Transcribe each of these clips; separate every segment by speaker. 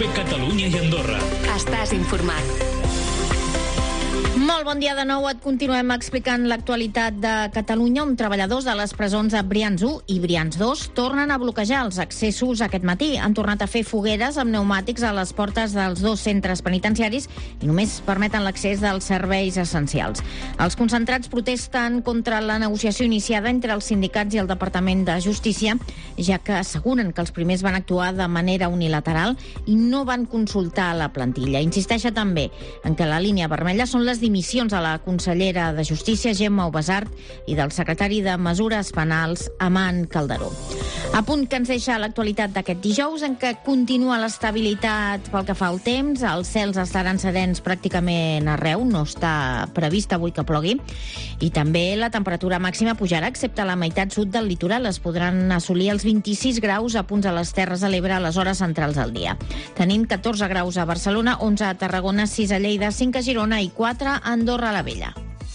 Speaker 1: COPE Catalunya i Andorra.
Speaker 2: Estàs informat.
Speaker 3: Molt bon dia de nou. Et continuem explicant l'actualitat de Catalunya, on treballadors de les presons de Brians 1 i Brians 2 tornen a bloquejar els accessos aquest matí. Han tornat a fer fogueres amb pneumàtics a les portes dels dos centres penitenciaris i només permeten l'accés dels serveis essencials. Els concentrats protesten contra la negociació iniciada entre els sindicats i el Departament de Justícia, ja que asseguren que els primers van actuar de manera unilateral i no van consultar la plantilla. Insisteix també en que la línia vermella són les dimissions a la consellera de Justícia, Gemma Ubasart, i del secretari de Mesures Penals, Aman Calderó. A punt que ens deixa l'actualitat d'aquest dijous, en què continua l'estabilitat pel que fa al temps. Els cels estaran serens pràcticament arreu, no està previst avui que plogui, i també la temperatura màxima pujarà, excepte a la meitat sud del litoral. Es podran assolir els 26 graus a punts a les Terres de l'Ebre a les hores centrals del dia. Tenim 14 graus a Barcelona, 11 a Tarragona, 6 a Lleida, 5 a Girona i 4 a Andorra la Vella.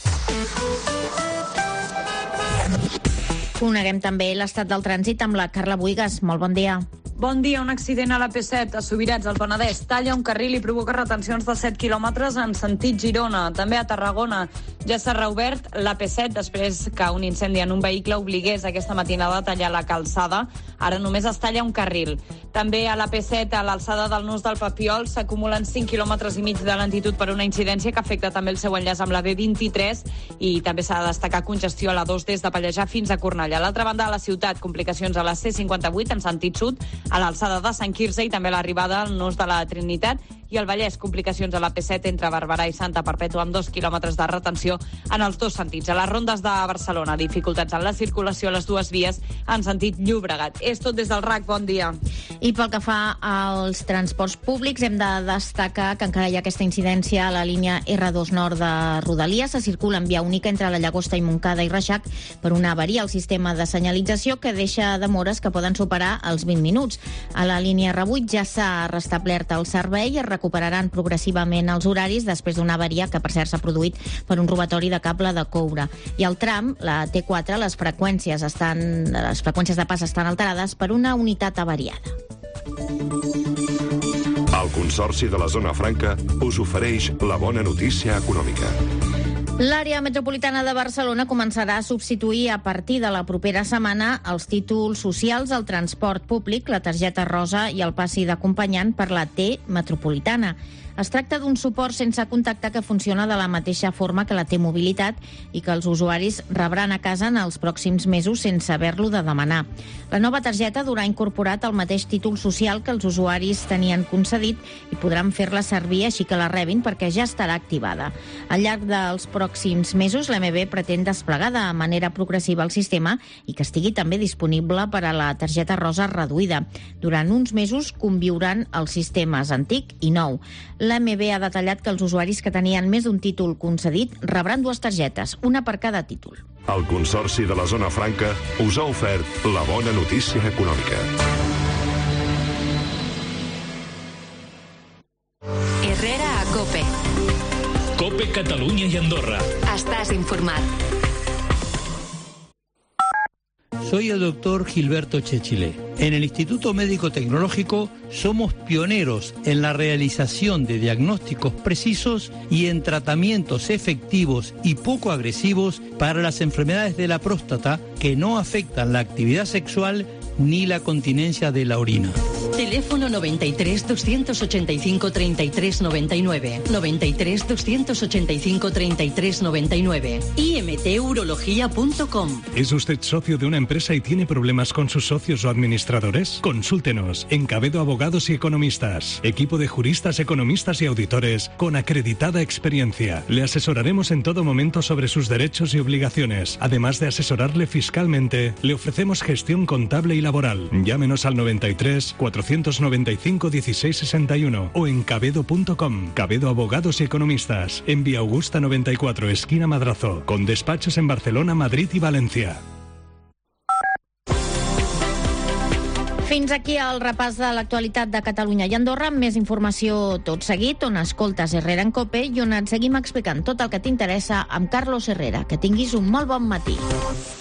Speaker 3: Coneguem també l'estat del trànsit amb la Carla Buigas. Molt bon dia.
Speaker 4: Bon dia. Un accident a la P7 a Subirats, al Penedès. Talla un carril i provoca retencions de 7 quilòmetres en sentit Girona. També a Tarragona ja s'ha reobert la P7 després que un incendi en un vehicle obligués aquesta matinada a tallar la calçada. Ara només es talla un carril. També a la P7, a l'alçada del Nus del Papiol, s'acumulen 5 quilòmetres i mig de lentitud per una incidència que afecta també el seu enllaç amb la B23 i també s'ha de destacar congestió a la 2 des de Pallejà fins a Cornellà. A l'altra banda de la ciutat, complicacions a la C58 en sentit sud, a l'alçada de Sant Quirze i també a l'arribada al Nus de la Trinitat, i al Vallès, complicacions a la P7 entre Barberà i Santa Perpètua amb 2 quilòmetres de retenció en els dos sentits. A les rondes de Barcelona, dificultats en la circulació a les dues vies en sentit Llobregat. És tot des del RAC, bon dia.
Speaker 3: I pel que fa als transports públics, hem de destacar que encara hi ha aquesta incidència a la línia R2 Nord de Rodalies. Se circula en via única entre la Llagosta i Montcada i Reixac per una avaria al sistema de senyalització que deixa demores que poden superar els 20 minuts. A la línia R8 ja s'ha restablert el servei, es recuperaran progressivament els horaris després d'una avaria que, per cert, s'ha produït per un robatori de cable de coure. I al tram, la T4, les freqüències de pas estan alterades per una unitat avariada.
Speaker 5: El Consorci de la Zona Franca us ofereix la bona notícia econòmica.
Speaker 3: L'àrea metropolitana de Barcelona començarà a substituir a partir de la propera setmana els títols socials, el transport públic, la targeta rosa i el passi d'acompanyant per la T metropolitana. Es tracta d'un suport sense contacte que funciona de la mateixa forma que la T-mobilitat i que els usuaris rebran a casa en els pròxims mesos sense haver-lo de demanar. La nova targeta durà incorporat el mateix títol social que els usuaris tenien concedit i podran fer-la servir així que la rebin perquè ja estarà activada. Al llarg dels pròxims mesos, l'AMB pretén desplegar de manera progressiva el sistema i que estigui també disponible per a la targeta rosa reduïda. Durant uns mesos conviuran els sistemes antic i nou. L'AMB ha detallat que els usuaris que tenien més d'un títol concedit rebran 2 targetes, una per cada títol.
Speaker 5: El Consorci de la Zona Franca us ha ofert la bona notícia econòmica.
Speaker 2: Herrera a COPE.
Speaker 1: COPE Catalunya i Andorra.
Speaker 2: Estàs informat.
Speaker 6: Soy el doctor Gilberto Chechilé. En el Instituto Médico Tecnológico somos pioneros en la realización de diagnósticos precisos y en tratamientos efectivos y poco agresivos para las enfermedades de la próstata que no afectan la actividad sexual ni la continencia de la orina.
Speaker 7: Teléfono 93 285 33 99, 93 285 33 99, imturología.com.
Speaker 8: ¿Es usted socio de una empresa y tiene problemas con sus socios o administradores? Consúltenos en Cabedo Abogados y Economistas, equipo de juristas, economistas y auditores con acreditada experiencia. Le asesoraremos en todo momento sobre sus derechos y obligaciones. Además de asesorarle fiscalmente, le ofrecemos gestión contable y laboral. Llámenos al 93 495 1661 o en cabedo.com. Cabedo Abogados y Economistas, en Vía Augusta 94, esquina Madrazo, con despachos en Barcelona, Madrid y Valencia.
Speaker 3: Fins aquí el repàs de l'actualitat de Catalunya i Andorra, amb més informació tot seguit, on escoltes Herrera en COPE i on et seguim explicant tot el que t'interessa amb Carlos Herrera. Que tinguis un molt bon matí.